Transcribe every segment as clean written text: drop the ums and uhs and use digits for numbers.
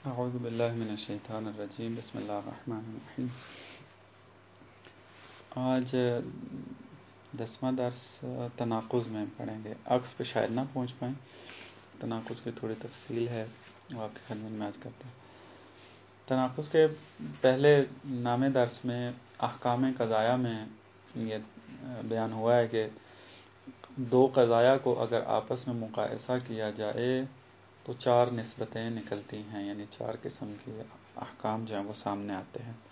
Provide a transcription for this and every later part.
اعوذ باللہ من الشیطان الرجیم، بسم اللہ الرحمن الرحیم۔ آج 10واں درس تناقض میں پڑھیں گے۔ عکس پہ شاید نہ پہنچ پائیں، تناقض کی تھوڑی تفصیل ہے، آپ کی خدمت میں عرض کرتا ہوں۔ تناقض کے پہلے نامے درس میں احکام قضایہ میں یہ بیان ہوا ہے کہ دو قضایہ کو اگر آپس میں مقایسہ کیا جائے تو 4 نسبتیں نکلتی ہیں، یعنی 4 قسم کے احکام جو ہیں وہ سامنے آتے ہیں۔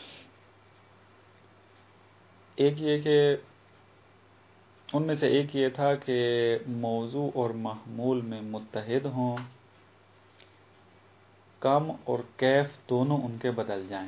ایک یہ کہ ان میں سے ایک یہ تھا کہ موضوع اور محمول میں متحد ہوں، کم اور کیف دونوں ان کے بدل جائیں۔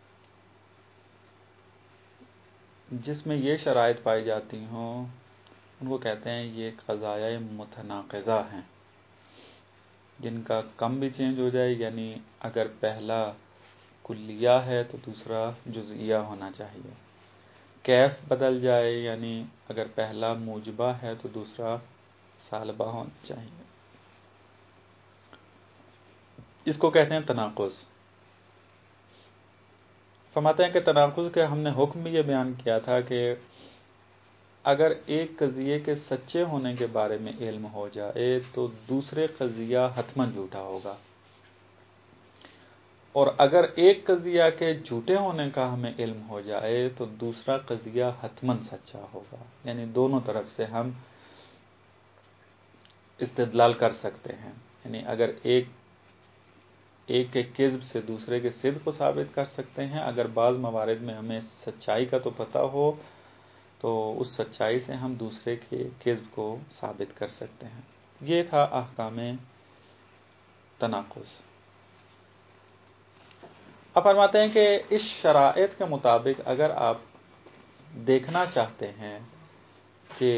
جس میں یہ شرائط پائی جاتی ہوں ان کو کہتے ہیں یہ قضایہ متناقضہ ہیں، جن کا کم بھی چینج ہو جائے، یعنی اگر پہلا کلیہ ہے تو دوسرا جزئیہ ہونا چاہیے۔ کیف بدل جائے، یعنی اگر پہلا موجبہ ہے تو دوسرا سالبہ ہونا چاہیے۔ اس کو کہتے ہیں تناقض۔ فرماتے ہیں کہ تناقض کے ہم نے حکم بھی یہ بیان کیا تھا کہ اگر ایک قضیے کے سچے ہونے کے بارے میں علم ہو جائے تو دوسرے قضیہ حتماً جھوٹا ہوگا، اور اگر ایک قضیہ کے جھوٹے ہونے کا ہمیں علم ہو جائے تو دوسرا قضیہ حتماً سچا ہوگا۔ یعنی دونوں طرف سے ہم استدلال کر سکتے ہیں، یعنی اگر ایک کے کذب سے دوسرے کے صدق کو ثابت کر سکتے ہیں۔ اگر بعض موارد میں ہمیں سچائی کا تو پتہ ہو تو اس سچائی سے ہم دوسرے کے کذب کو ثابت کر سکتے ہیں۔ یہ تھا احکام تناقض۔ اب فرماتے ہیں کہ اس شرائط کے مطابق اگر آپ دیکھنا چاہتے ہیں کہ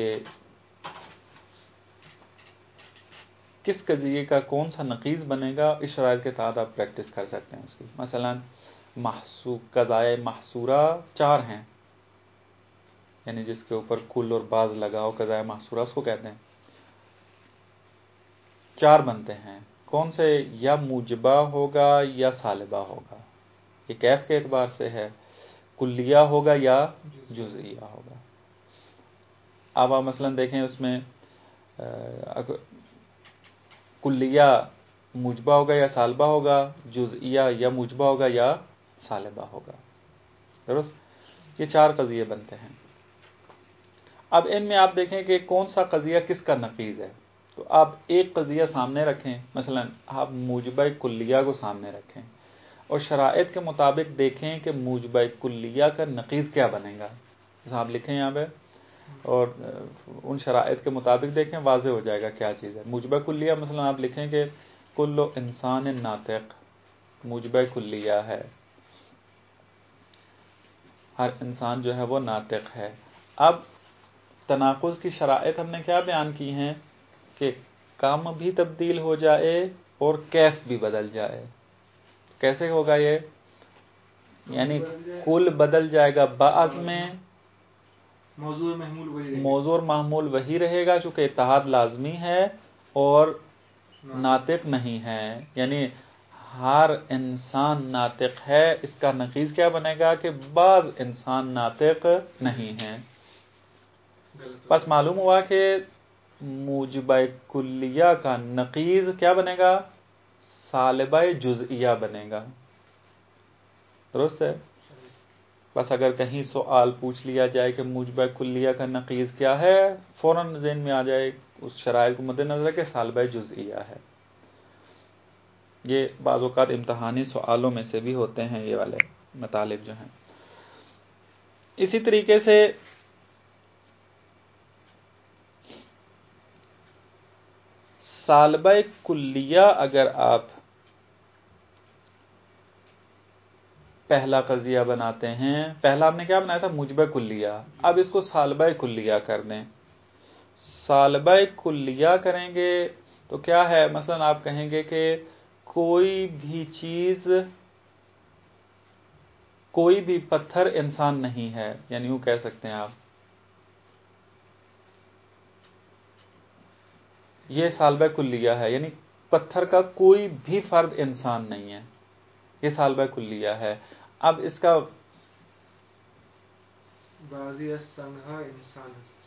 کس قضیے کا کون سا نقیض بنے گا، اس شرائط کے تحت آپ پریکٹس کر سکتے ہیں اس کی۔ مثلا قضائے محصورہ 4 ہیں، یعنی جس کے اوپر کل اور بعض لگاؤ، قضائے محصورہ اس کو کہتے ہیں۔ 4 بنتے ہیں، کون سے؟ یا موجبہ ہوگا یا سالبہ ہوگا، یہ کیف کے اعتبار سے ہے، کلیہ ہوگا یا جزئیہ ہوگا۔ اب آپ مثلا دیکھیں اس میں کلیہ موجبہ ہوگا یا سالبہ ہوگا، جزئیہ یا موجبہ ہوگا یا سالبہ ہوگا، درست؟ یہ 4 قضیے بنتے ہیں۔ اب ان میں آپ دیکھیں کہ کون سا قضیہ کس کا نقیض ہے، تو آپ ایک قضیہ سامنے رکھیں، مثلا آپ موجبہ کلیہ کو سامنے رکھیں اور شرائط کے مطابق دیکھیں کہ موجبہ کلیہ کا نقیض کیا بنے گا۔ جیسا آپ لکھیں یہاں پہ، اور ان شرائط کے مطابق دیکھیں، واضح ہو جائے گا کیا چیز ہے۔ موجبہ کلیہ مثلا آپ لکھیں کہ کل انسان ناطق، موجبہ کلیہ ہے، ہر انسان جو ہے وہ ناطق ہے۔ اب تناقض کی شرائط ہم نے کیا بیان کی ہیں کہ کام بھی تبدیل ہو جائے اور کیف بھی بدل جائے۔ کیسے ہوگا یہ؟ یعنی کل بدل جائے گا بعض میں، موضوع اور محمول وہی رہے گا چونکہ اتحاد لازمی ہے، اور ناطق نہیں ہے، یعنی ہر انسان ناطق ہے، اس کا نقیض کیا بنے گا کہ بعض انسان ناطق نہیں ہیں۔ بس معلوم ہوا کہ موجبہ کلیہ کا نقیض کیا بنے گا؟ سالبہ جزئیہ بنے گا، درست ہے؟ بس اگر کہیں سوال پوچھ لیا جائے کہ موجبہ کلیہ کا نقیض کیا ہے، فوراً ذہن میں آ جائے اس شرائط کو مد نظر کہ سالبہ جزئیہ ہے۔ یہ بعض اوقات امتحانی سوالوں میں سے بھی ہوتے ہیں یہ والے مطالب جو ہیں۔ اسی طریقے سے سالبہ کلیہ اگر آپ پہلا قضیہ بناتے ہیں، پہلا آپ نے کیا بنایا تھا؟ موجبہ کلیہ، اب اس کو سالبہ کلیہ کر دیں۔ سالبہ کلیہ کریں گے تو کیا ہے؟ مثلا آپ کہیں گے کہ کوئی بھی چیز، کوئی بھی پتھر انسان نہیں ہے، یعنی یوں کہہ سکتے ہیں آپ، یہ سالبہ کلیہ ہے، یعنی پتھر کا کوئی بھی فرد انسان نہیں ہے. یہ سالبہ کلیہ ہے. اب اس کا بعضی سنگھا انسان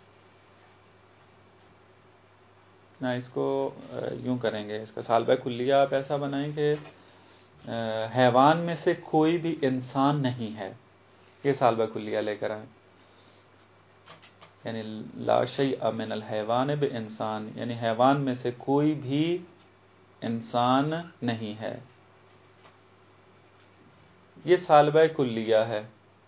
نہ، اس کو یوں کریں گے، اس کا سالبہ کلیہ آپ ایسا بنائیں کہ حیوان میں سے کوئی بھی انسان نہیں ہے. یہ سالبہ کلیہ لے کر آئیں، یعنی لا شیء من الحیوان بانسان، یعنی حیوان میں سے کوئی بھی انسان نہیں ہے. یہ سالبہ کلیہ ہے.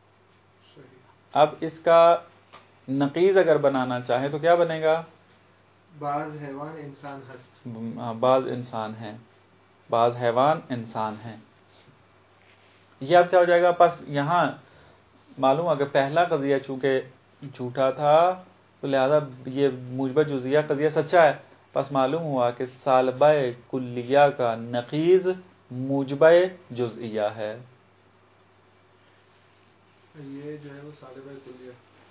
اب اس کا نقیض اگر بنانا چاہیں تو کیا بنے گا؟ بعض حیوان انسان ہست. بعض انسان ہیں، بعض حیوان انسان ہیں. یہ اب کیا ہو جائے گا؟ پس یہاں معلوم اگر پہلا قضیہ چونکہ جھوٹا تھا تو لہذا یہ موجبہ جزیہ قضیہ سچا ہے. پس معلوم ہوا کہ سالبہ کلیہ کا نقیض موجبہ جزئیہ ہے. یہ جو ہے وہ سالبہ کلیہ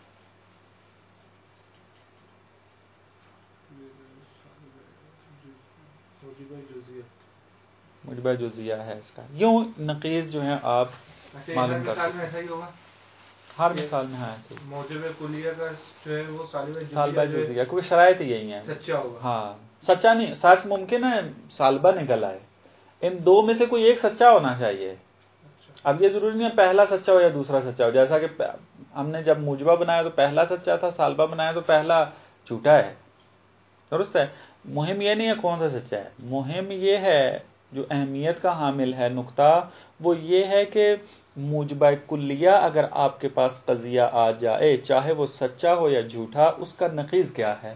موجبہ جزیہ ہے اس کا. یوں نقیض جو ہے آپ معلوم کر مثال میں ایسا ہی ہوگا، ہر مثال میں ہے ایسے ہی. موجب کلیہ کا جو ہے وہ سالبہ جزیہ کیونکہ شرائط یہی ہیں. سچا ہوگا. ہاں سچا نہیں، سچ ممکن ہے سالبہ نکل آئے. ان دو میں سے کوئی ایک سچا ہونا چاہیے. اب یہ ضروری نہیں ہے پہلا سچا ہو یا دوسرا سچا ہو. جیسا کہ ہم نے جب موجبہ بنایا تو پہلا سچا تھا، سالبہ بنایا تو پہلا جھوٹا ہے. درست ہے. مہم یہ نہیں ہے کون سا سچا ہے، مہم یہ ہے جو اہمیت کا حامل ہے نقطہ وہ یہ ہے کہ موجبہ کلیہ اگر آپ کے پاس قضیہ آ جائے چاہے وہ سچا ہو یا جھوٹا، اس کا نقیض کیا ہے.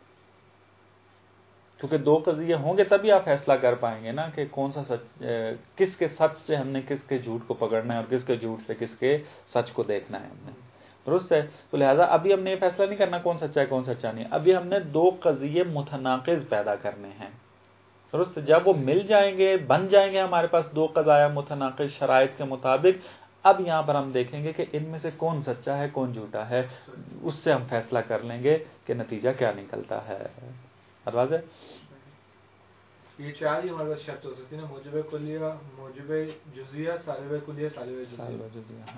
کیونکہ دو قضیے ہوں گے تبھی آپ فیصلہ کر پائیں گے نا کہ کون سا سچ، کس کے سچ سے ہم نے کس کے جھوٹ کو پکڑنا ہے اور کس کے جھوٹ سے کس کے سچ کو دیکھنا ہے ہم نے. درست ہے. تو لہٰذا ابھی ہم نے یہ فیصلہ نہیں کرنا کون سچا ہے کون سچا نہیں. ابھی ہم نے دو قضیے متناقض پیدا کرنے ہیں. درست. جب وہ مل جائیں گے، بن جائیں گے ہمارے پاس دو قضایا متناقض شرائط کے مطابق، اب یہاں پر ہم دیکھیں گے کہ ان میں سے کون سچا ہے کون جھوٹا ہے. اس سے ہم فیصلہ کر لیں گے کہ نتیجہ کیا نکلتا ہے. آواز ہے. یہ چار ہی ہمارے پاس شرط ہو سکتی ہے نا، موجب کلیہ، موجب جزیہ، سالبہ کلیہ، سالبہ جزیہ. ہاں.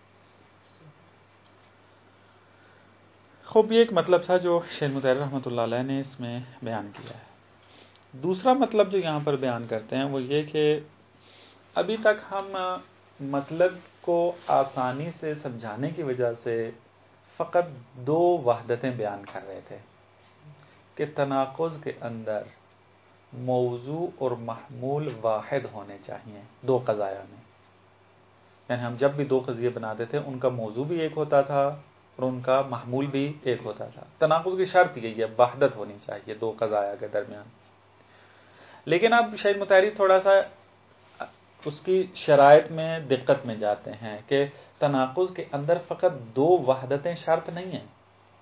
خوب یہ ایک مطلب تھا جو شیخ مطہر رحمۃ اللہ علیہ نے اس میں بیان کیا ہے. دوسرا مطلب جو یہاں پر بیان کرتے ہیں وہ یہ کہ ابھی تک ہم مطلب کو آسانی سے سمجھانے کی وجہ سے فقط دو وحدتیں بیان کر رہے تھے کہ تناقض کے اندر موضوع اور محمول واحد ہونے چاہیے دو قضایا میں. یعنی ہم جب بھی دو قضیے بناتے تھے ان کا موضوع بھی ایک ہوتا تھا اور ان کا محمول بھی ایک ہوتا تھا. تناقض کی شرط یہی ہے وحدت ہونی چاہیے دو قضایا کے درمیان. لیکن اب شیخ مطہری تھوڑا سا اس کی شرائط میں دقت میں جاتے ہیں کہ تناقض کے اندر فقط دو وحدتیں شرط نہیں ہیں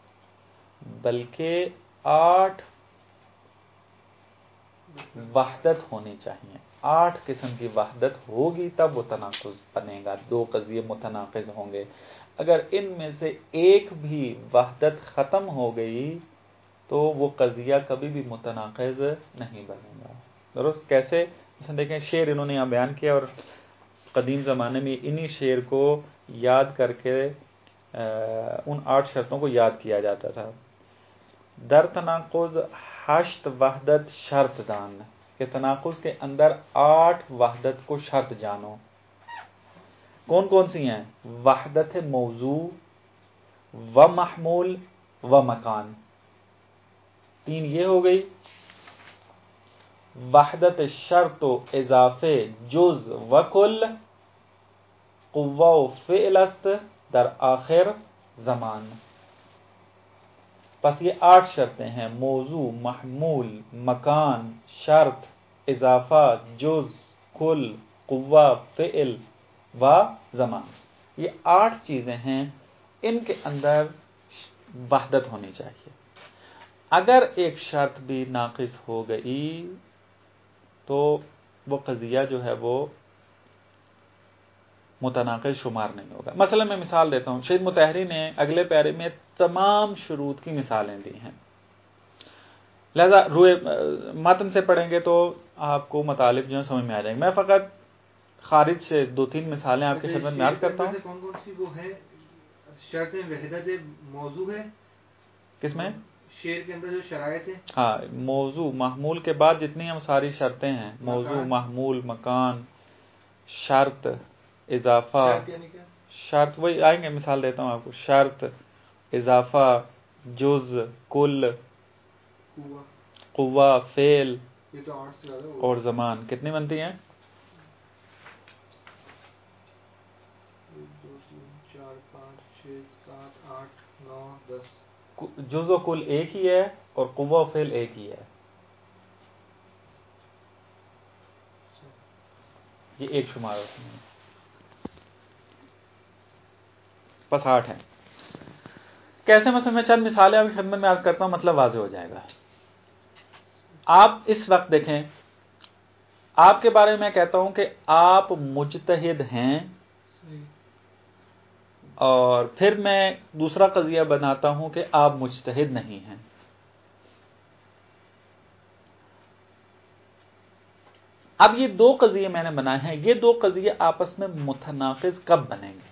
بلکہ 8 وحدت ہونی چاہیے. 8 قسم کی وحدت ہوگی تب وہ تناقض بنے گا. دو قضیے متناقض ہوں گے. اگر ان میں سے ایک بھی وحدت ختم ہو گئی تو وہ قضیہ کبھی بھی متناقض نہیں بنے گا. درست. کیسے؟ مثلا دیکھیں شعر انہوں نے یہاں بیان کیا اور قدیم زمانے میں انہی شعر کو یاد کر کے ان 8 شرطوں کو یاد کیا جاتا تھا. در تناقض 8 وحدت شرط دان، کہ تناقض کے اندر 8 وحدت کو شرط جانو. کون کون سی ہیں؟ وحدت موضوع و محمول و مکان. 3 یہ ہو گئی. وحدت شرط و اضافے جز و کل، قوہ و فعل است در آخر زمان. پس یہ 8 شرطیں ہیں: موضوع، محمول، مکان، شرط، اضافہ، جز، کل، قوہ، فعل و زمان. یہ 8 چیزیں ہیں، ان کے اندر وحدت ہونی چاہیے. اگر ایک شرط بھی ناقص ہو گئی تو وہ قضیہ جو ہے وہ متناقض شمار نہیں ہوگا. مثلا میں مثال دیتا ہوں. شیخ مطہری نے اگلے پیرے میں تمام شروط کی مثالیں دی ہیں لہذا روئے متن سے پڑھیں گے تو آپ کو مطالب جو ہے سمجھ میں آ جائیں گے. میں فقط خارج سے 2-3 مثالیں آپ کی خدمت میں عرض کرتا ہوں. کون کون سی وہ ہے شرطیں وحدت موضوع ہے کس میں؟ شعر کے اندر جو شرائط ہے. ہاں، موضوع محمول کے بعد جتنی ہم ساری شرطیں ہیں، موضوع، محمول، مکان، شرط، اضافہ. شرط یعنی کیا؟ شرط وہی آئیں گے، مثال دیتا ہوں آپ کو. شرط، اضافہ، جز، کل، قوہ، فعل یہ تو 8 سے زیادہ اور زمان. کتنی بنتی ہیں؟ 1 2 3 4 5 6 7 8 9 10. جز و کل ایک ہی ہے اور قوہ و فعل ایک ہی ہے. یہ ایک شمار ہوتے ہیں. بس 8 ہیں. کیسے؟ مثلا میں چند مثالیں ابھی خدمت میں عرض کرتا ہوں، مطلب واضح ہو جائے گا. آپ اس وقت دیکھیں، آپ کے بارے میں کہتا ہوں کہ آپ مجتہد ہیں، اور پھر میں دوسرا قضیہ بناتا ہوں کہ آپ مجتہد نہیں ہیں. اب یہ 2 قضیے میں نے بنائے ہیں. یہ 2 قضیے آپس میں متناقض کب بنیں گے؟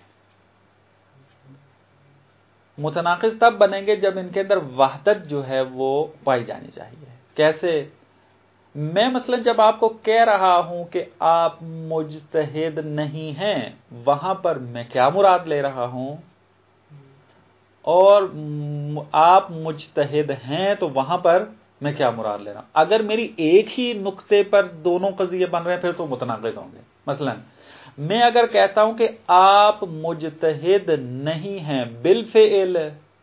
متناقض تب بنیں گے جب ان کے اندر وحدت جو ہے وہ پائی جانی چاہیے. کیسے؟ میں مثلا جب آپ کو کہہ رہا ہوں کہ آپ مجتہد نہیں ہیں، وہاں پر میں کیا مراد لے رہا ہوں؟ اور آپ مجتہد ہیں تو وہاں پر میں کیا مراد لے رہا ہوں؟ اگر میری ایک ہی نقطے پر دونوں قضیے بن رہے ہیں پھر تو متناقض ہوں گے. مثلا میں اگر کہتا ہوں کہ آپ مجتہد نہیں ہیں بالفعل،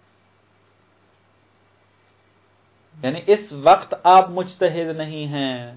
یعنی اس وقت آپ مجتہد نہیں ہیں،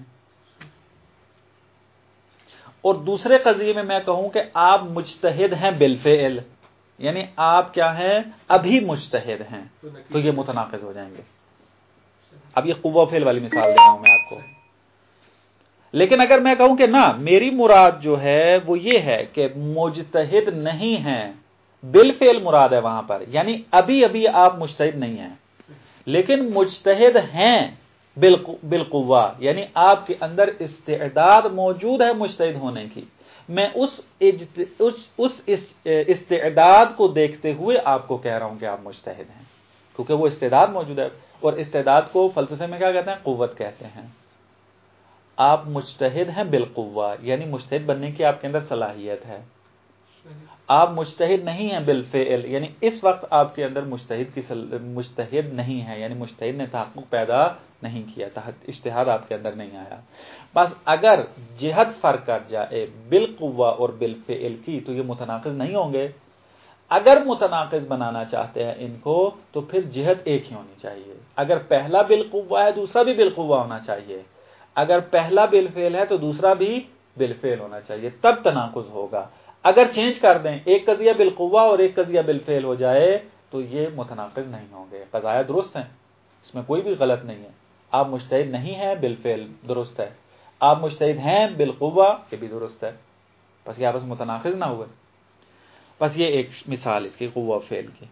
اور دوسرے قضیے میں میں کہوں کہ آپ مجتہد ہیں بالفعل، یعنی آپ کیا ہیں؟ ابھی مجتہد ہیں، تو یہ متناقض ہو جائیں گے. اب یہ قوہ فعل والی مثال دے رہا ہوں میں آپ کو. لیکن اگر میں کہوں کہ نہ، میری مراد جو ہے وہ یہ ہے کہ مجتہد نہیں ہیں بالفعل مراد ہے وہاں پر، یعنی ابھی ابھی آپ مجتہد نہیں ہیں، لیکن مجتہد ہیں بالقوہ، یعنی آپ کے اندر استعداد موجود ہے مجتہد ہونے کی. میں اس استعداد کو دیکھتے ہوئے آپ کو کہہ رہا ہوں کہ آپ مجتہد ہیں، کیونکہ وہ استعداد موجود ہے، اور استعداد کو فلسفے میں کیا کہتے ہیں؟ قوت کہتے ہیں. آپ مجتہد ہیں بالقوہ، یعنی مجتہد بننے کی آپ کے اندر صلاحیت ہے. آپ مجتہد نہیں ہیں بالفعل، یعنی اس وقت آپ کے اندر مجتہد نہیں ہے، یعنی مجتہد نے تحقق پیدا نہیں کیا، اجتہاد آپ کے اندر نہیں آیا. بس اگر جہت فرق کر جائے بالقوہ اور بالفعل کی تو یہ متناقض نہیں ہوں گے. اگر متناقض بنانا چاہتے ہیں ان کو تو پھر جہت ایک ہی ہونی چاہیے. اگر پہلا بالقوہ ہے دوسرا بھی بالقوہ ہونا چاہیے، اگر پہلا بالفعل ہے تو دوسرا بھی بالفعل ہونا چاہیے، تب تناقض ہوگا. اگر چینج کر دیں، ایک قضیہ بالقوہ اور ایک قضیہ بالفعل ہو جائے تو یہ متناقض نہیں ہوں گے. قضایا درست ہیں، اس میں کوئی بھی غلط نہیں ہے. آپ مجتہد نہیں ہیں بالفعل، درست ہے. آپ مجتہد ہیں بالقوہ، یہ بھی درست ہے. بس یہ آپس متناقض نہ ہوئے. بس یہ ایک مثال اس کی قوہ فعل کی.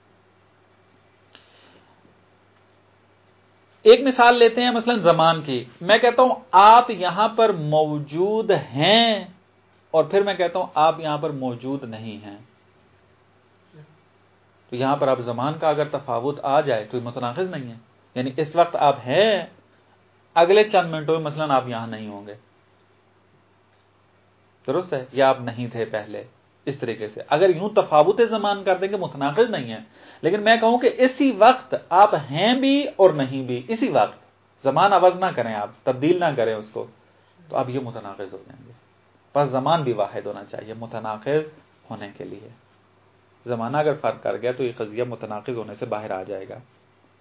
ایک مثال لیتے ہیں مثلا زمان کی. میں کہتا ہوں آپ یہاں پر موجود ہیں، اور پھر میں کہتا ہوں آپ یہاں پر موجود نہیں ہیں. تو یہاں پر آپ زمان کا اگر تفاوت آ جائے تو یہ متناقض نہیں ہے. یعنی اس وقت آپ ہیں، اگلے چند منٹوں میں مثلا آپ یہاں نہیں ہوں گے، درست ہے؟ یا آپ نہیں تھے پہلے. اس طریقے سے اگر یوں تفاوت زمان کر دیں گے متناقض نہیں ہے. لیکن میں کہوں کہ اسی وقت آپ ہیں بھی اور نہیں بھی، اسی وقت، زمان عوض نہ کریں، آپ تبدیل نہ کریں اس کو، تو اب یہ متناقض ہو جائیں گے. بس زمان بھی واحد ہونا چاہیے متناقض ہونے کے لیے. زمانہ اگر فرق کر گیا تو یہ قضیہ متناقض ہونے سے باہر آ جائے گا.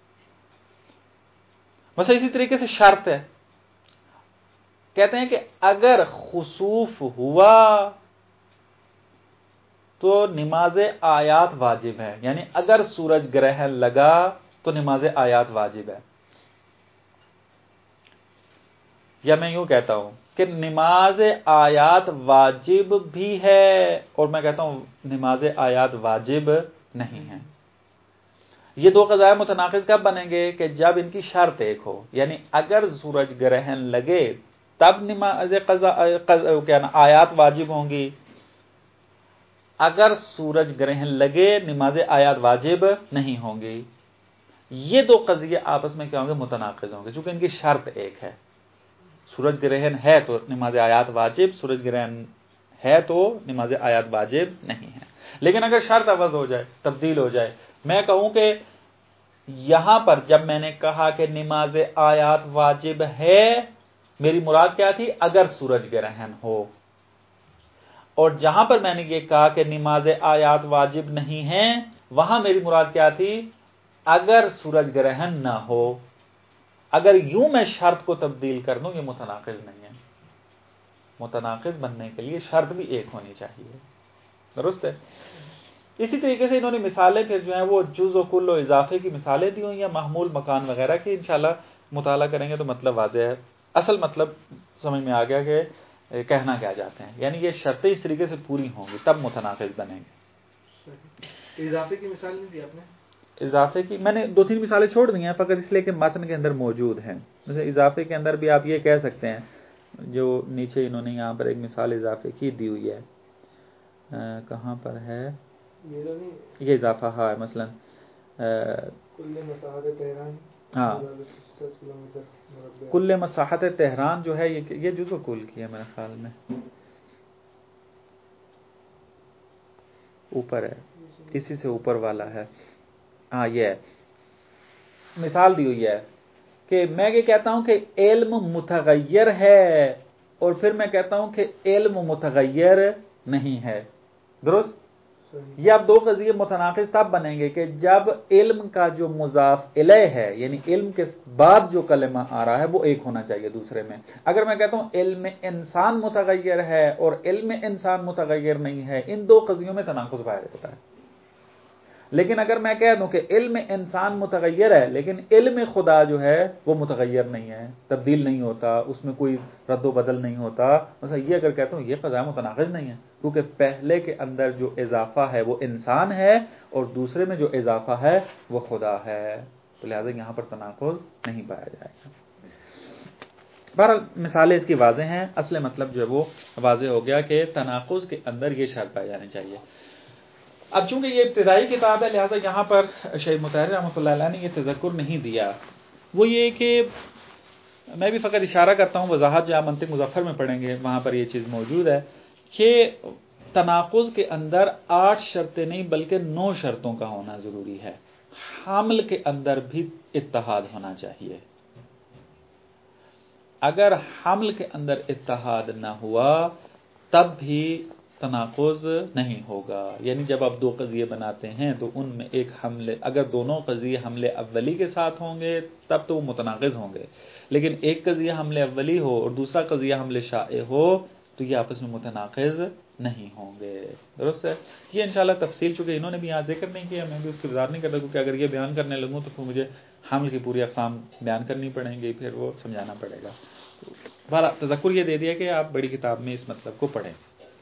بس اسی طریقے سے شرط ہے. کہتے ہیں کہ اگر خسوف ہوا تو نماز آیات واجب ہے، یعنی اگر سورج گرہن لگا تو نماز آیات واجب ہے. یا میں یوں کہتا ہوں کہ نماز آیات واجب بھی ہے، اور میں کہتا ہوں نماز آیات واجب نہیں ہے. یہ دو قضائے متناقض کب بنیں گے؟ کہ جب ان کی شرط ایک ہو، یعنی اگر سورج گرہن لگے تب نماز آیات واجب ہوں گی، اگر سورج گرہن لگے نماز آیات واجب نہیں ہوں گی۔ یہ دو قضیے آپس میں کیا ہوں گے؟ متناقض ہوں گے، چونکہ ان کی شرط ایک ہے۔ سورج گرہن ہے تو نماز آیات واجب، سورج گرہن ہے تو نماز آیات واجب نہیں ہے۔ لیکن اگر شرط عوض ہو جائے، تبدیل ہو جائے، میں کہوں کہ یہاں پر جب میں نے کہا کہ نماز آیات واجب ہے، میری مراد کیا تھی؟ اگر سورج گرہن ہو، اور جہاں پر میں نے یہ کہا کہ نماز آیات واجب نہیں ہے، وہاں میری مراد کیا تھی؟ اگر سورج گرہن نہ ہو۔ اگر یوں میں شرط کو تبدیل کر دوں، یہ متناقض نہیں ہے۔ متناقض بننے کے لیے شرط بھی ایک ہونی چاہیے، درست ہے؟ اسی طریقے سے انہوں نے مثالیں پھر جو ہیں وہ جز و کل و اضافے کی مثالیں دی ہوئی ہیں، محمول مکان وغیرہ کی، انشاءاللہ مطالعہ کریں گے تو مطلب واضح ہے، اصل مطلب سمجھ میں آ گیا کہ کہنا کیا چاہتے ہیں، یعنی یہ شرطیں اس طریقے سے پوری ہوں گی تب متناقض بنیں گے۔ اضافے کی مثال نہیں دی آپ نے؟ اضافے کی میں نے 2-3 مثالیں چھوڑ دی ہیں، فقط اس لیے کہ متن کے اندر موجود ہیں۔ جیسے اضافے کے اندر بھی آپ یہ کہہ سکتے ہیں، جو نیچے انہوں نے یہاں پر ایک مثال اضافے کی دی ہوئی ہے، کہاں پر ہے یہ اضافہ؟ ہاں مثلا ہاں کل مساحت تہران جو ہے یہ جزو کل کی ہے میرے خیال میں، اوپر ہے، اسی سے اوپر والا ہے، ہاں یہ ہے۔ مثال دی ہوئی ہے کہ میں یہ کہتا ہوں کہ علم متغیر ہے، اور پھر میں کہتا ہوں کہ علم متغیر نہیں ہے، درست؟ یہ اب دو قضیے متناقض تب بنیں گے کہ جب علم کا جو مضاف الیہ ہے، یعنی علم کے بعد جو کلمہ آ رہا ہے وہ ایک ہونا چاہیے دوسرے میں۔ اگر میں کہتا ہوں علم انسان متغیر ہے اور علم انسان متغیر نہیں ہے، ان دو قضیوں میں تناقض پایا جاتا ہے۔ لیکن اگر میں کہہ دوں کہ علم انسان متغیر ہے لیکن علم خدا جو ہے وہ متغیر نہیں ہے، تبدیل نہیں ہوتا، اس میں کوئی رد و بدل نہیں ہوتا، مثلا یہ اگر کہتا ہوں یہ قضاء متناقض نہیں ہے، کیونکہ پہلے کے اندر جو اضافہ ہے وہ انسان ہے اور دوسرے میں جو اضافہ ہے وہ خدا ہے، تو لہٰذا یہاں پر تناقض نہیں پایا جائے گا۔ بہرحال مثالیں اس کی واضح ہیں، اصل مطلب جو ہے وہ واضح ہو گیا کہ تناقض کے اندر یہ شرط پائی جانی چاہیے۔ اب چونکہ یہ ابتدائی کتاب ہے لہٰذا یہاں پر شیخ مطہر رحمۃ اللہ علیہ نے یہ تذکر نہیں دیا، وہ یہ کہ میں بھی فقط اشارہ کرتا ہوں، وضاحت جہاں منطق مظفر میں پڑھیں گے وہاں پر یہ چیز موجود ہے کہ تناقض کے اندر 8 شرطیں نہیں بلکہ 9 شرطوں کا ہونا ضروری ہے۔ حمل کے اندر بھی اتحاد ہونا چاہیے، اگر حمل کے اندر اتحاد نہ ہوا تب بھی تناقض نہیں ہوگا، یعنی جب آپ دو قضیے بناتے ہیں تو ان میں ایک حملے، اگر دونوں قضیے حملے اولی کے ساتھ ہوں گے تب تو وہ متناقض ہوں گے، لیکن ایک قضیہ حملے اولی ہو اور دوسرا قضیہ حملے شائع ہو تو یہ آپس میں متناقض نہیں ہوں گے، درست ہے؟ یہ انشاءاللہ تفصیل چونکہ انہوں نے بھی یہاں ذکر نہیں کیا، میں بھی اس کی وضاحت نہیں کرتا، کیونکہ اگر یہ بیان کرنے لگوں تو پھر مجھے حمل کی پوری اقسام بیان کرنی پڑیں گی، پھر وہ سمجھانا پڑے گا۔ بہرحال تذکر یہ دے دیا کہ آپ بڑی کتاب میں اس مطلب کو پڑھیں،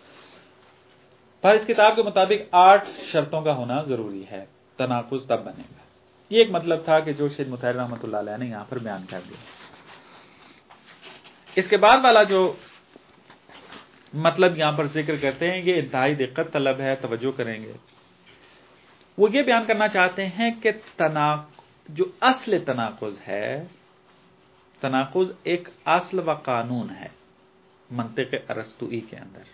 پر اس کتاب کے مطابق 8 شرطوں کا ہونا ضروری ہے، تناقض تب بنے گا۔ یہ ایک مطلب تھا کہ جو شیخ مطہر رحمۃ اللہ علیہ نے یہاں پر بیان کر دیا۔ اس کے بعد والا جو مطلب یہاں پر ذکر کرتے ہیں یہ انتہائی دقت طلب ہے، توجہ کریں گے۔ وہ یہ بیان کرنا چاہتے ہیں کہ جو اصل تناقض ہے، تناقض ایک اصل و قانون ہے منطق ارسطوئی کے اندر۔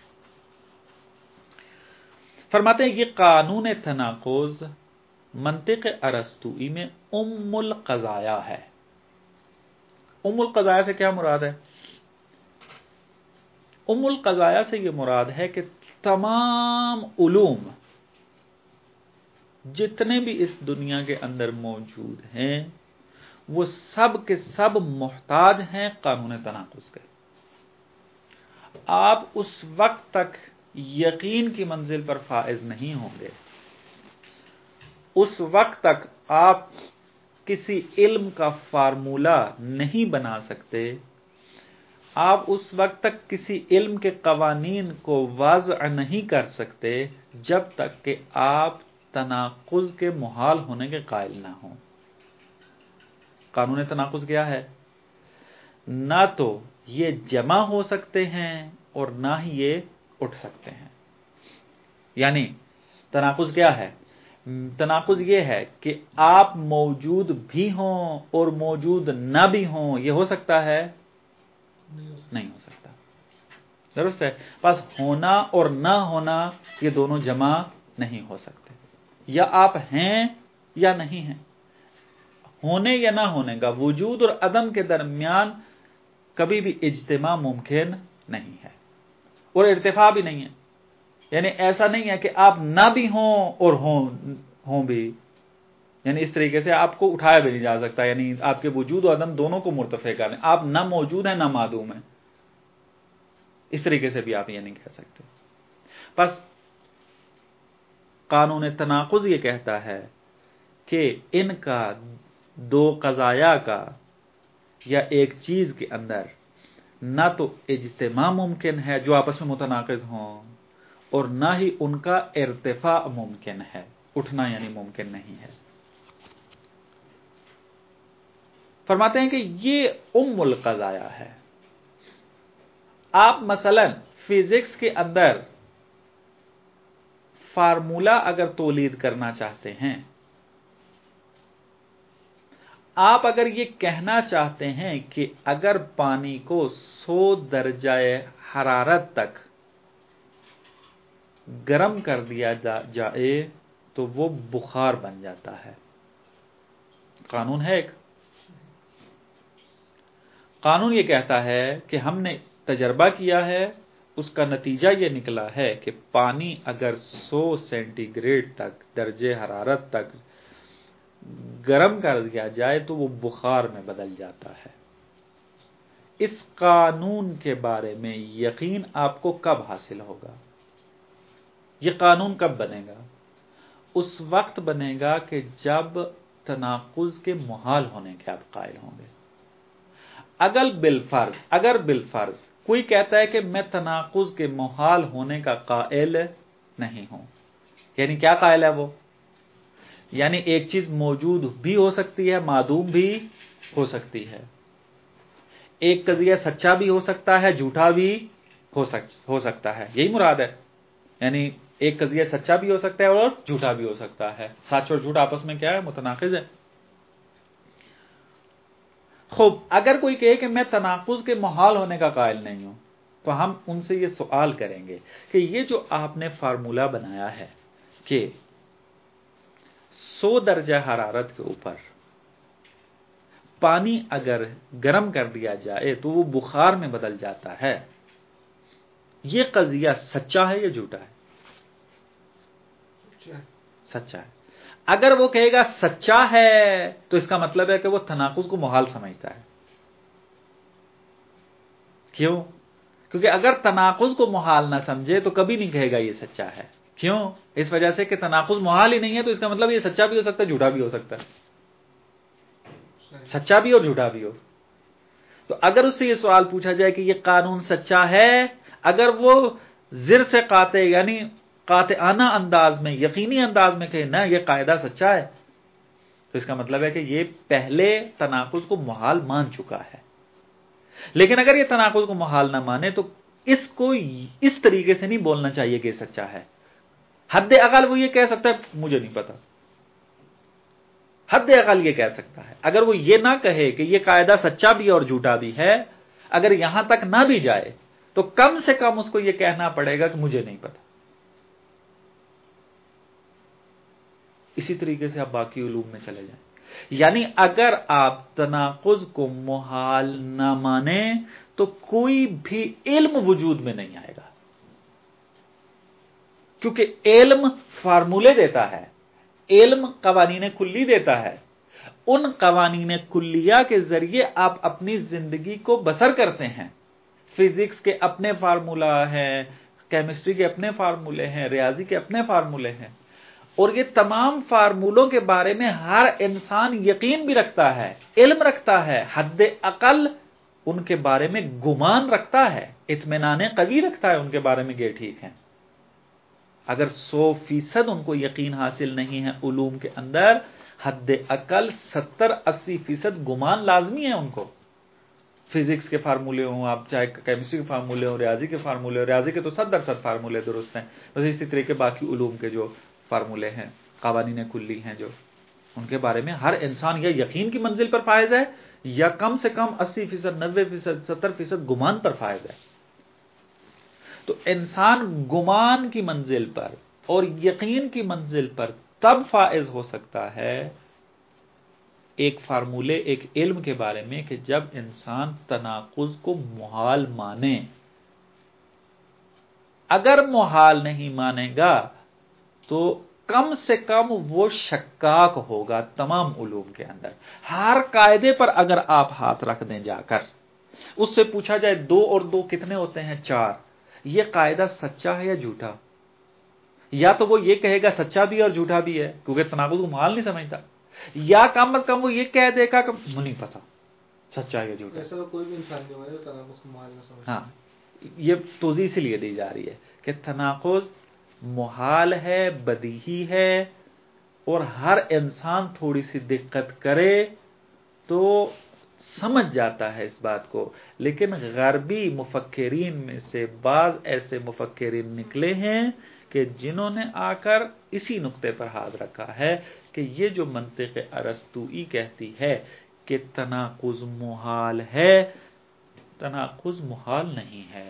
فرماتے ہیں یہ قانون تناقض منطق ارسطوئی میں ام القضایا ہے۔ ام القضایا سے کیا مراد ہے؟ ام القضایا سے یہ مراد ہے کہ تمام علوم جتنے بھی اس دنیا کے اندر موجود ہیں وہ سب کے سب محتاج ہیں قانون تناقض کے۔ آپ اس وقت تک یقین کی منزل پر فائز نہیں ہوں گے، اس وقت تک آپ کسی علم کا فارمولہ نہیں بنا سکتے، آپ اس وقت تک کسی علم کے قوانین کو وضع نہیں کر سکتے جب تک کہ آپ تناقض کے محال ہونے کے قائل نہ ہوں۔ قانون تناقض کیا ہے؟ نہ تو یہ جمع ہو سکتے ہیں اور نہ ہی یہ اٹھ سکتے ہیں۔ یعنی تناقض کیا ہے؟ تناقض یہ ہے کہ آپ موجود بھی ہوں اور موجود نہ بھی ہوں، یہ ہو سکتا ہے؟ نہیں ہو سکتا۔ درست ہے؟ بس ہونا اور نہ ہونا یہ دونوں جمع نہیں ہو سکتے، یا آپ ہیں یا نہیں ہیں۔ ہونے یا نہ ہونے کا، وجود اور عدم کے درمیان کبھی بھی اجتماع ممکن نہیں ہے، اور ارتفاع بھی نہیں ہے۔ یعنی ایسا نہیں ہے کہ آپ نہ بھی ہوں اور ہوں بھی، یعنی اس طریقے سے آپ کو اٹھایا بھی نہیں جا سکتا، یعنی آپ کے وجود و عدم دونوں کو مرتفع کریں، آپ نہ موجود ہیں نہ معدوم ہیں، اس طریقے سے بھی آپ یہ نہیں کہہ سکتے۔ بس قانون تناقض یہ کہتا ہے کہ ان کا دو قضایا کا یا ایک چیز کے اندر نہ تو اجتماع ممکن ہے جو آپس میں متناقض ہوں، اور نہ ہی ان کا ارتفاع ممکن ہے، اٹھنا یعنی ممکن نہیں ہے۔ فرماتے ہیں کہ یہ القضایا ہے۔ آپ مثلا فزکس کے اندر فارمولا اگر تولید کرنا چاہتے ہیں، آپ اگر یہ کہنا چاہتے ہیں کہ اگر پانی کو 100 درجہ حرارت تک گرم کر دیا جائے تو وہ بخار بن جاتا ہے، قانون ہے ایک۔ قانون یہ کہتا ہے کہ ہم نے تجربہ کیا ہے، اس کا نتیجہ یہ نکلا ہے کہ پانی اگر 100 سینٹی گریڈ تک درجہ حرارت تک گرم کر دیا جائے تو وہ بخار میں بدل جاتا ہے۔ اس قانون کے بارے میں یقین آپ کو کب حاصل ہوگا؟ یہ قانون کب بنے گا؟ اس وقت بنے گا کہ جب تناقض کے محال ہونے کے آپ قائل ہوں گے۔ اگر بالفرض کوئی کہتا ہے کہ میں تناقض کے محال ہونے کا قائل نہیں ہوں، یعنی کیا قائل ہے وہ؟ یعنی ایک چیز موجود بھی ہو سکتی ہے، معدوم بھی ہو سکتی ہے، ایک قضیہ سچا بھی ہو سکتا ہے، جھوٹا بھی ہو سکتا ہے، یہی مراد ہے۔ یعنی ایک قضیہ سچا بھی ہو سکتا ہے اور جھوٹا بھی ہو سکتا ہے، سچ اور جھوٹ آپس میں کیا ہے؟ متناقض ہے۔ خوب، اگر کوئی کہے کہ میں تناقض کے محال ہونے کا قائل نہیں ہوں، تو ہم ان سے یہ سوال کریں گے کہ یہ جو آپ نے فارمولا بنایا ہے کہ 100 درجہ حرارت کے اوپر پانی اگر گرم کر دیا جائے تو وہ بخار میں بدل جاتا ہے، یہ قضیہ سچا ہے یا جھوٹا ہے؟ سچا ہے۔ اگر وہ کہے گا سچا ہے تو اس کا مطلب ہے کہ وہ تناقض کو محال سمجھتا ہے۔ کیوں؟ کیونکہ اگر تناقض کو محال نہ سمجھے تو کبھی نہیں کہے گا یہ سچا ہے۔ کیوں؟ اس وجہ سے کہ تناقض محال ہی نہیں ہے، تو اس کا مطلب یہ سچا بھی ہو سکتا ہے، جھوٹا بھی ہو سکتا ہے، سچا بھی اور جھوٹا بھی ہو۔ تو اگر اس سے یہ سوال پوچھا جائے کہ یہ قانون سچا ہے، اگر وہ زر سے قاطع یعنی قاطعانہ انداز میں، یقینی انداز میں کہے نہ یہ قاعدہ سچا ہے، تو اس کا مطلب ہے کہ یہ پہلے تناقض کو محال مان چکا ہے۔ لیکن اگر یہ تناقض کو محال نہ مانے تو اس کو اس طریقے سے نہیں بولنا چاہیے کہ یہ سچا ہے۔ حد اقل وہ یہ کہہ سکتا ہے مجھے نہیں پتا، حد اقل یہ کہہ سکتا ہے۔ اگر وہ یہ نہ کہے کہ یہ قاعدہ سچا بھی اور جھوٹا بھی ہے، اگر یہاں تک نہ بھی جائے تو کم سے کم اس کو یہ کہنا پڑے گا کہ مجھے نہیں پتا۔ اسی طریقے سے آپ باقی علوم میں چلے جائیں، یعنی اگر آپ تناقض کو محال نہ مانیں تو کوئی بھی علم وجود میں نہیں آئے گا، کیونکہ علم فارمولے دیتا ہے، علم قوانین کلی دیتا ہے، ان قوانین کلیہ کے ذریعے آپ اپنی زندگی کو بسر کرتے ہیں۔ فزکس کے اپنے فارمولا ہیں، کیمسٹری کے اپنے فارمولے ہیں، ریاضی کے اپنے فارمولے ہیں، اور یہ تمام فارمولوں کے بارے میں ہر انسان یقین بھی رکھتا ہے، علم رکھتا ہے، حد اقل ان کے بارے میں گمان رکھتا ہے، اطمینان قوی رکھتا ہے ان کے بارے میں کہ ٹھیک ہیں۔ اگر 100% ان کو یقین حاصل نہیں ہے علوم کے اندر، حد اقل 70-80% گمان لازمی ہے ان کو. فزکس کے فارمولے ہوں، آپ چاہے کیمسٹری کے فارمولے ہوں، ریاضی کے فارمولے ہوں، ریاضی کے تو 100% فارمولے درست ہیں، بس اسی طرح کے باقی علوم کے جو فارمولے ہیں، قوانین کلی ہیں جو، ان کے بارے میں ہر انسان یا یقین کی منزل پر فائز ہے یا کم سے کم 80%، 90%، 70% گمان پر فائز ہے. تو انسان گمان کی منزل پر اور یقین کی منزل پر تب فائز ہو سکتا ہے ایک فارمولے، ایک علم کے بارے میں، کہ جب انسان تناقض کو محال مانے. اگر محال نہیں مانے گا تو کم سے کم وہ شکاک ہوگا تمام علوم کے اندر. ہر قاعدے پر اگر آپ ہاتھ رکھ دیں جا کر، اس سے پوچھا جائے 2 اور 2 کتنے ہوتے ہیں؟ 4. یہ قاعدہ سچا ہے یا جھوٹا؟ یا تو وہ یہ کہے گا سچا بھی اور جھوٹا بھی ہے، کیونکہ تناقض کو محال نہیں سمجھتا، یا کم از کم وہ یہ کہہ دے گا کہ مجھے نہیں پتا سچا ہے یا جھوٹا. ایسا کوئی بھی انسان نہیں ہوگا تناقض کو محال نہ سمجھتا. ہاں، یہ توضیح اس لیے دی جا رہی ہے کہ تناقض محال ہے، بدیہی ہے، اور ہر انسان تھوڑی سی دقت کرے تو سمجھ جاتا ہے اس بات کو. لیکن غربی مفکرین میں سے بعض ایسے مفکرین نکلے ہیں کہ جنہوں نے آ کر اسی نقطے پر ہاتھ رکھا ہے کہ یہ جو منطق ارسطوئی کہتی ہے کہ تناقض محال ہے، تناقض محال نہیں ہے.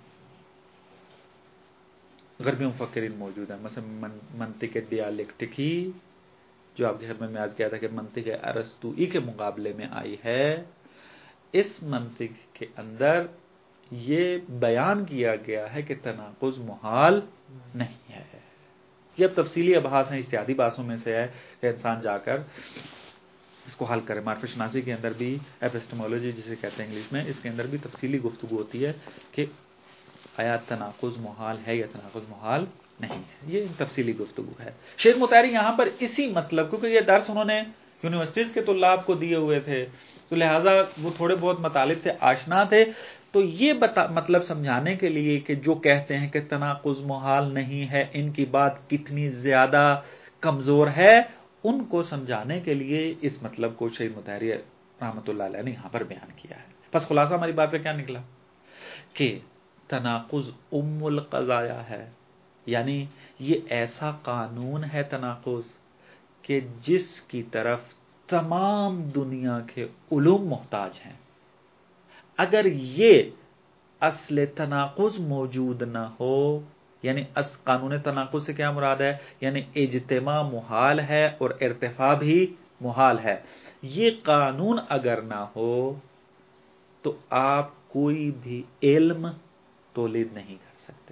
غربی مفکرین موجود ہیں، مثلا منطق ڈیالیکٹکی جو آپ کے خدمت میں آج کیا تھا کہ منطق ارسطوئی کے مقابلے میں آئی ہے. اس منطق کے اندر یہ بیان کیا گیا ہے کہ تناقض محال نہیں ہے. یہ اب تفصیلی ابحاث ہیں، اجتہادی بحثوں میں سے ہے کہ انسان جا کر اس کو حل کرے. معرفت شناسی کے اندر بھی، ایپسٹمولوجی جسے کہتے ہیں انگلش میں، اس کے اندر بھی تفصیلی گفتگو ہوتی ہے کہ آیا تناقض محال ہے یا تناقض محال نہیں ہے. یہ تفصیلی گفتگو ہے. شیخ مطہری یہاں پر اسی مطلب، کیونکہ یہ درس انہوں نے یونیورسٹیز کے طلاب کو دیے ہوئے تھے تو لہٰذا وہ تھوڑے بہت مطالب سے آشنا تھے، تو یہ مطلب سمجھانے کے لیے کہ جو کہتے ہیں کہ تناقض محال نہیں ہے، ان کی بات کتنی زیادہ کمزور ہے، ان کو سمجھانے کے لیے اس مطلب کو شیخ مطہری رحمۃ اللہ علیہ نے یہاں پر بیان کیا ہے. بس خلاصہ ہماری بات سے کیا نکلا کہ تناقض ام القضایا ہے، یعنی یہ ایسا قانون ہے تناقض کہ جس کی طرف تمام دنیا کے علوم محتاج ہیں. اگر یہ اصل تناقض موجود نہ ہو، یعنی قانون تناقض سے کیا مراد ہے؟ یعنی اجتماع محال ہے اور ارتفاع بھی محال ہے. یہ قانون اگر نہ ہو تو آپ کوئی بھی علم تولید نہیں کر سکتے.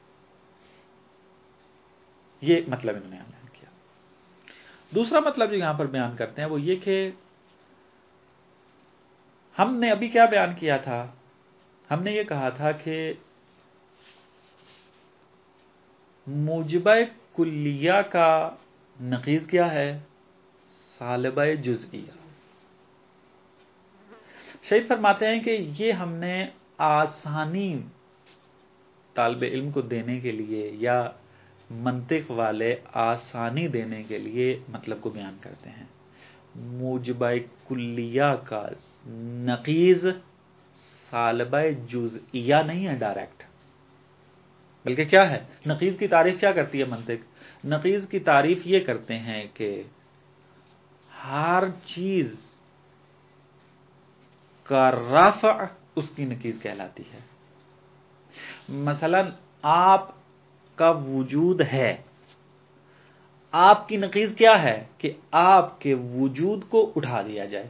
یہ مطلب انہوں نے بیان کیا. دوسرا مطلب جو یہاں پر بیان کرتے ہیں وہ یہ کہ ہم نے ابھی کیا بیان کیا تھا؟ ہم نے یہ کہا تھا کہ موجبہ کلیہ کا نقیض کیا ہے؟ سالبہ جزئیہ. شیخ فرماتے ہیں کہ یہ ہم نے آسانی طالب علم کو دینے کے لیے یا منطق والے آسانی دینے کے لیے مطلب کو بیان کرتے ہیں. موجبہ کلیہ کا نقیض سالبہ جزئیہ نہیں ہے ڈائریکٹ، بلکہ کیا ہے؟ نقیض کی تعریف کیا کرتی ہے منطق؟ نقیض کی تعریف یہ کرتے ہیں کہ ہر چیز کا رفع اس کی نقیض کہلاتی ہے. مثلا آپ کا وجود ہے، آپ کی نقیض کیا ہے؟ کہ آپ کے وجود کو اٹھا دیا جائے.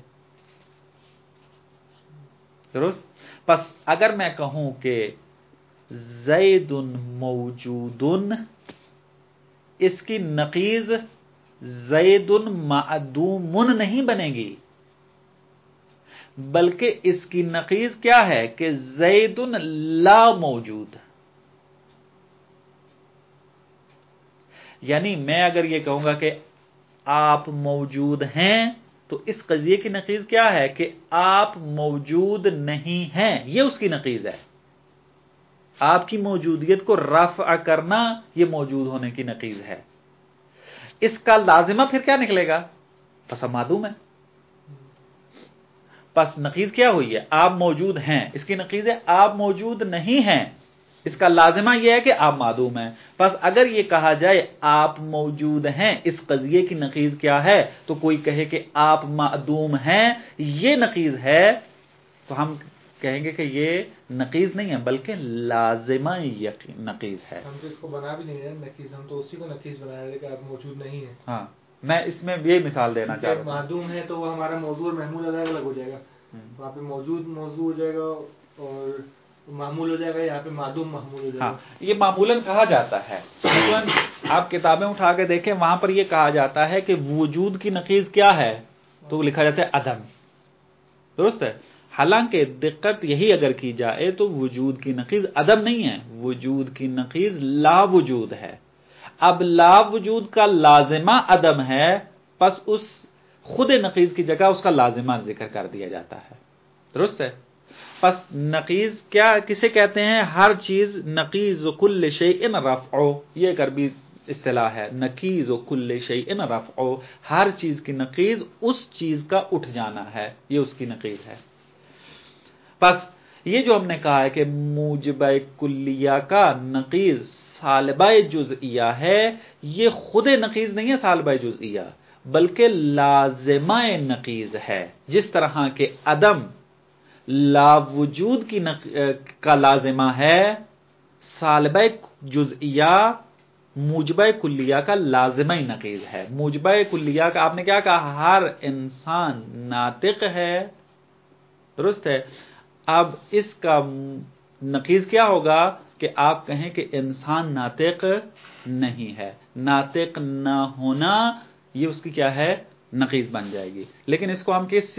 درست؟ پس اگر میں کہوں کہ زید موجود، اس کی نقیض زید معدوم نہیں بنے گی، بلکہ اس کی نقیض کیا ہے کہ زید لا موجود. یعنی میں اگر یہ کہوں گا کہ آپ موجود ہیں تو اس قضیے کی نقیض کیا ہے کہ آپ موجود نہیں ہیں، یہ اس کی نقیض ہے. آپ کی موجودیت کو رفع کرنا یہ موجود ہونے کی نقیض ہے. اس کا لازمہ پھر کیا نکلے گا؟ پس معدوم ہے. پس نقیض کیا ہوئی ہے؟ آپ موجود ہیں. اس کی نقیض ہے آپ موجود نہیں ہیں. اس کا لازمہ یہ ہے کہ آپ معدوم ہیں. پس اگر یہ کہا جائے آپ موجود ہیں، اس قضیے کی نقیض کیا ہے؟ تو کوئی کہے کہ آپ معدوم ہیں، یہ نقیض ہے، تو ہم کہیں گے کہ یہ نقیض نہیں ہے بلکہ لازمہ نقیض ہے. ہم تو اس کو بنا بھی نہیں رہے نقیض، ہم تو اسی کو نقیض بنا رہے کہ آپ موجود نہیں ہیں. ہاں، میں اس میں یہ مثال دینا چاہ رہا ہوں. معدوم ہے تو وہ ہمارا موضوع اور محمول الگ الگ ہو جائے گا. وہاں پہ موجود موضوع ہو جائے گا اور معمول ہو جائے گا، یہاں پہ معدوم محمول ہو جائے گا. ہاں، یہ معمولاً کہا جاتا ہے. آپ کتابیں اٹھا کے دیکھیں، وہاں پر یہ کہا جاتا ہے کہ وجود کی نقیض کیا ہے؟ تو لکھا جاتا ہے عدم. درست ہے. حالانکہ دقت یہی اگر کی جائے تو وجود کی نقیض عدم نہیں ہے، وجود کی نقیض لا وجود ہے. اب لا وجود کا لازمہ عدم ہے، پس اس خود نقیض کی جگہ اس کا لازمہ ذکر کر دیا جاتا ہے. درست ہے. پس نقیض کیا کسے کہتے ہیں؟ ہر چیز نقیض کل شیء رفع، یہ ایک عربی اصطلاح ہے. نقیض کل شیء رفع، ہر چیز کی نقیض اس چیز کا اٹھ جانا ہے، یہ اس کی نقیض ہے. پس یہ جو ہم نے کہا ہے کہ موجبہ کلیہ کا نقیض سالبہ جزئیہ ہے، یہ خود نقیض نہیں ہے سالبہ جزئیہ، بلکہ لازمہ نقیض ہے. جس طرح کہ عدم لا وجود کا لازمہ ہے، سالبہ جزئیہ موجبہ کلیہ کا لازمہ نقیض ہے. موجبہ کلیہ کا آپ نے کیا کہا؟ ہر انسان ناطق ہے. درست ہے. اب اس کا نقیض کیا ہوگا کہ آپ کہیں کہ انسان ناطق نہیں ہے. ناطق نہ ہونا یہ اس کی کیا ہے؟ نقیض بن جائے گی. لیکن اس کو ہم کس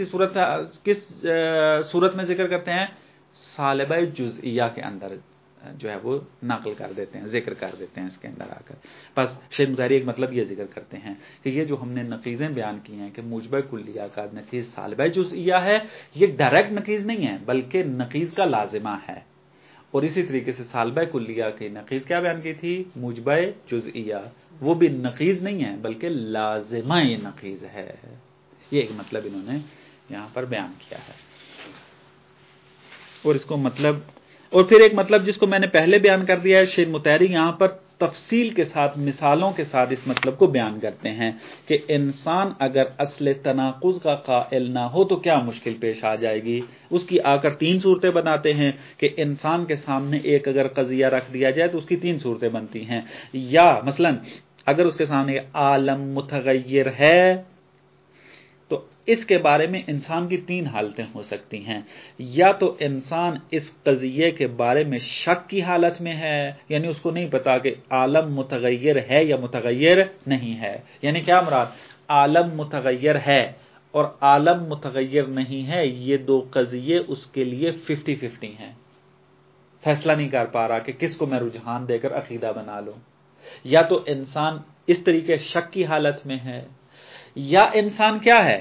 صورت میں ذکر کرتے ہیں؟ سالبہ جزئیہ کے اندر جو ہے وہ نقل کر دیتے ہیں، ذکر کر دیتے ہیں اس کے اندر آ کر. بس شیخ مظاہری ایک مطلب یہ ذکر کرتے ہیں کہ یہ جو ہم نے نقیضیں بیان کی ہیں کہ موجبہ کلیہ کا نقیض سالبہ جزئیہ ہے، یہ ڈائریکٹ نقیض نہیں ہے بلکہ نقیض کا لازمہ ہے. اور اسی طریقے سے سالبہ کلیہ کی نقیض کیا بیان کی تھی؟ موجبہ جزئیہ، وہ بھی نقیض نہیں ہے بلکہ لازمہ نقیض ہے. یہ ایک مطلب انہوں نے یہاں پر بیان کیا ہے. اور اس کو مطلب، اور پھر ایک مطلب جس کو میں نے پہلے بیان کر دیا ہے، شیخ مطہری یہاں پر تفصیل کے ساتھ مثالوں کے ساتھ اس مطلب کو بیان کرتے ہیں کہ انسان اگر اصل تناقض کا قائل نہ ہو تو کیا مشکل پیش آ جائے گی. اس کی آ کر 3 صورتیں بناتے ہیں کہ انسان کے سامنے ایک اگر قضیہ رکھ دیا جائے تو اس کی 3 صورتیں بنتی ہیں. یا مثلا اگر اس کے سامنے عالم متغیر ہے تو اس کے بارے میں انسان کی 3 حالتیں ہو سکتی ہیں. یا تو انسان اس قضیے کے بارے میں شک کی حالت میں ہے، یعنی اس کو نہیں پتا کہ عالم متغیر ہے یا متغیر نہیں ہے. یعنی کیا مراد؟ عالم متغیر ہے اور عالم متغیر نہیں ہے، یہ 2 قضیے اس کے لیے 50-50 ہیں. فیصلہ نہیں کر پا رہا کہ کس کو میں رجحان دے کر عقیدہ بنا لوں. یا تو انسان اس طریقے شک کی حالت میں ہے، یا انسان کیا ہے؟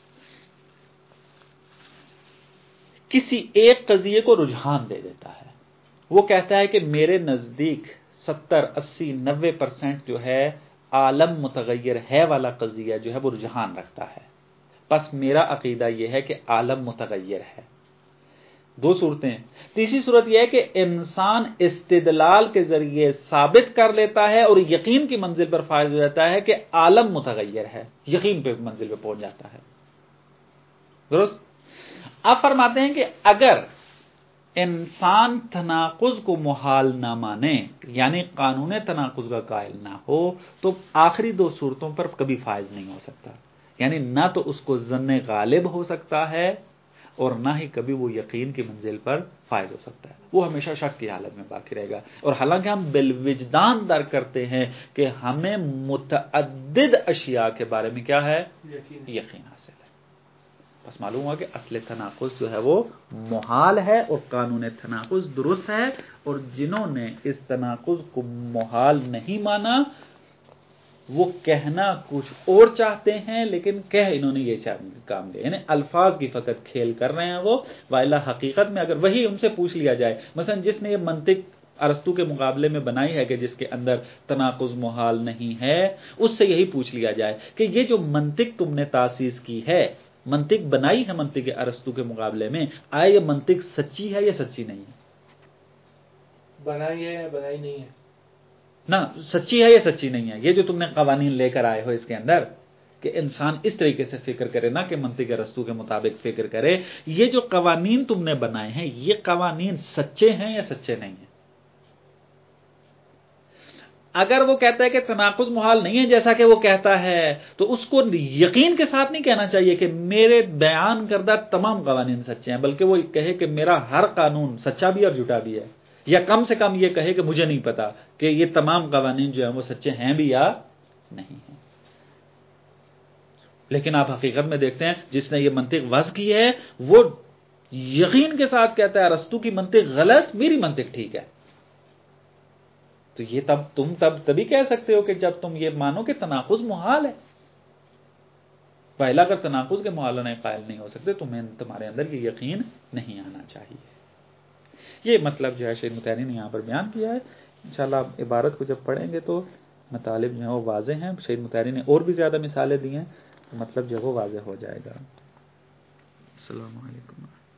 کسی ایک قضیے کو رجحان دے دیتا ہے. وہ کہتا ہے کہ میرے نزدیک 70-80-90% جو ہے عالم متغیر ہے والا قضیہ جو ہے وہ رجحان رکھتا ہے. پس میرا عقیدہ یہ ہے کہ عالم متغیر ہے. 2 صورتیں. تیسری صورت یہ ہے کہ انسان استدلال کے ذریعے ثابت کر لیتا ہے اور یقین کی منزل پر فائز ہو جاتا ہے کہ عالم متغیر ہے، یقین پہ منزل پہ پہنچ جاتا ہے. درست. اب فرماتے ہیں کہ اگر انسان تناقض کو محال نہ مانے، یعنی قانون تناقض کا قائل نہ ہو، تو آخری 2 صورتوں پر کبھی فائز نہیں ہو سکتا. یعنی نہ تو اس کو ظن غالب ہو سکتا ہے اور نہ ہی کبھی وہ یقین کی منزل پر فائز ہو سکتا ہے. وہ ہمیشہ شک کی حالت میں باقی رہے گا. اور حالانکہ ہم بالوجدان درک کرتے ہیں کہ ہمیں متعدد اشیاء کے بارے میں کیا ہے؟ یقین حاصل ہے. بس معلوم ہوا کہ اصل تناقض جو ہے وہ محال ہے اور قانون تناقض درست ہے. اور جنہوں نے اس تناقض کو محال نہیں مانا وہ کہنا کچھ اور چاہتے ہیں، لیکن کہہ انہوں نے یہ کام لیا، یعنی الفاظ کی فقط کھیل کر رہے ہیں وہ. والا حقیقت میں اگر وہی ان سے پوچھ لیا جائے، مثلا جس نے یہ منطق ارسطو کے مقابلے میں بنائی ہے کہ جس کے اندر تناقض محال نہیں ہے، اس سے یہی پوچھ لیا جائے کہ یہ جو منطق تم نے تاسیس کی ہے، منطق بنائی ہے منطق ارسطو کے مقابلے میں، آیا یہ منطق سچی ہے یا سچی نہیں ہے؟ بنائی ہے یا بنائی نہیں ہے؟ نہ سچی ہے یا سچی نہیں ہے؟ یہ جو تم نے قوانین لے کر آئے ہو اس کے اندر کہ انسان اس طریقے سے فکر کرے، نہ کہ منطق ارسطو کے مطابق فکر کرے، یہ جو قوانین تم نے بنائے ہیں یہ قوانین سچے ہیں یا سچے نہیں ہیں؟ اگر وہ کہتا ہے کہ تناقض محال نہیں ہے جیسا کہ وہ کہتا ہے، تو اس کو یقین کے ساتھ نہیں کہنا چاہیے کہ میرے بیان کردہ تمام قوانین سچے ہیں، بلکہ وہ کہے کہ میرا ہر قانون سچا بھی اور جھوٹا بھی ہے، یا کم سے کم یہ کہے کہ مجھے نہیں پتا کہ یہ تمام قوانین جو ہیں وہ سچے ہیں بھی یا نہیں ہیں۔ لیکن آپ حقیقت میں دیکھتے ہیں جس نے یہ منطق وضع کی ہے وہ یقین کے ساتھ کہتا ہے ارسطو کی منطق غلط، میری منطق ٹھیک ہے۔ تو یہ تم تبھی کہہ سکتے ہو کہ جب تم یہ مانو کہ تناقض محال ہے، پہلا اگر تناقض کے محال ہونے قائل نہیں ہو سکتے تمہارے اندر یہ یقین نہیں آنا چاہیے۔ یہ مطلب جو ہے شیخ مطہری نے یہاں پر بیان کیا ہے۔ انشاءاللہ آپ عبارت کو جب پڑھیں گے تو مطالب جو ہیں وہ واضح ہیں، شیخ مطہری نے اور بھی زیادہ مثالیں دی ہیں، مطلب جو ہے وہ واضح ہو جائے گا۔ السلام علیکم۔